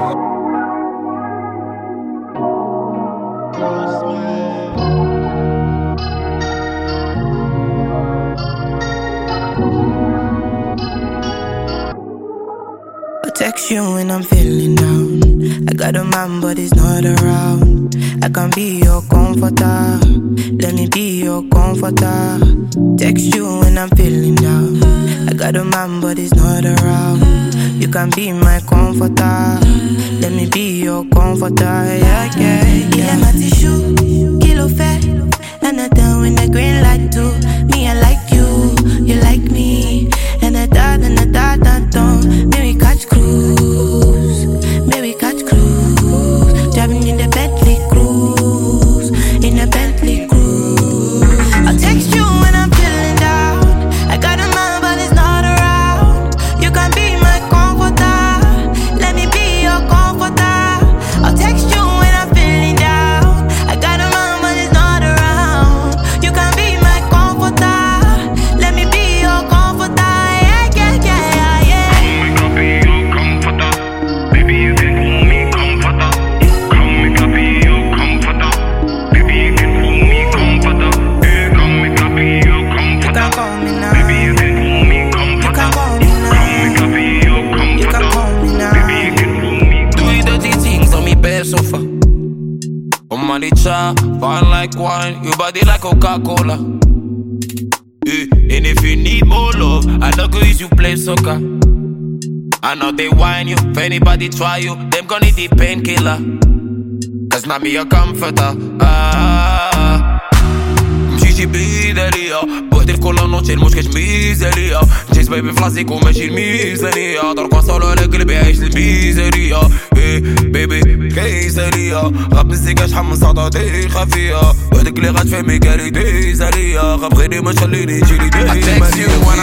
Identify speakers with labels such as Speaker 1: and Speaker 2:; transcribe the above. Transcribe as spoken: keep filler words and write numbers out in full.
Speaker 1: Text you when I'm feeling down. I got a man but he's not around. I can be your comforter. Let me be your comforter. Text you when I'm feeling down. I got a man but he's not around. You can be my comforter. Let me be your comforter. Yeah, yeah, yeah. Il est ma tissue, kilo fait. And I down when the green light too. Me, I like you, you like me. And I thought, and I thought, I don't. Maybe catch cruise, maybe catch cruise. Driving in the Bentley cruise, in the Bentley cruise. I'll text you when I'm feeling down. I got a man but it's not around. You can be my comforter. Let me be your comforter. I'll text you when I'm feeling down. I got a man but it's not around. You can be my comforter. Let me be your comforter. Yeah, yeah, yeah, yeah.
Speaker 2: Come make I be your comforter. Baby, you can call me comforter. Come make I be your comforter. Baby, you can call me comforter. Yeah, come make I be your comforter.
Speaker 1: You can call me now.
Speaker 2: Baby, you can call me comforter.
Speaker 1: You can call me now.
Speaker 2: Come make I be your comforter.
Speaker 1: You can call me now.
Speaker 2: Baby, you can call me comforter.
Speaker 3: Do you dirty things on me bare sofa? On my cha, fine like wine, your body like Coca-Cola. Eh, and if you need more love, I love you you play soccer. I know they whine you, if anybody try you, them gonna need the painkiller. Cause now me your comforter. Ah, مشيتي بيداليا بوحدي الكل نوتي المشكل ميزانية جيت بايبي فلاسيكو ماشي الميزانية درك وصلوا على قلبي عايش الميزانية ايه بيبي كيسانية غاب مزيكا شحال من صدى خفية وحدك اللي غتفهمي كاري ديزانية غاب غيري ما تخليني تجيلي دايما.